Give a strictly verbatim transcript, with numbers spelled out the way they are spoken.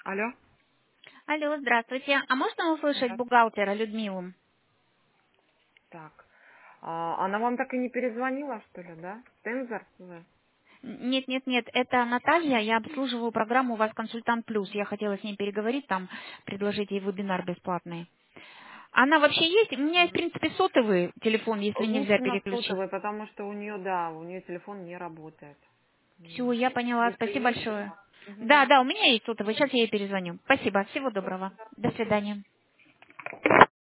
Алло. Алло, здравствуйте. А можно услышать Здравствуйте. бухгалтера Людмилу? Так. А, она вам так и не перезвонила, что ли, да? Тензор? Да. Нет, нет, нет, это Наталья, я обслуживаю программу «У вас консультант плюс». Я хотела с ней переговорить, там предложить ей вебинар бесплатный. Она вообще есть? У меня есть, в Мгм. принципе, сотовый телефон, если нельзя Лучше на переключить. сотовый, потому что у нее, да, у нее телефон не работает. Все, М. я поняла, Если спасибо есть, большое. мгм. Да, да, у меня есть сотовый, сейчас я ей перезвоню. Спасибо, всего Всё, доброго. да, До спасибо. свидания.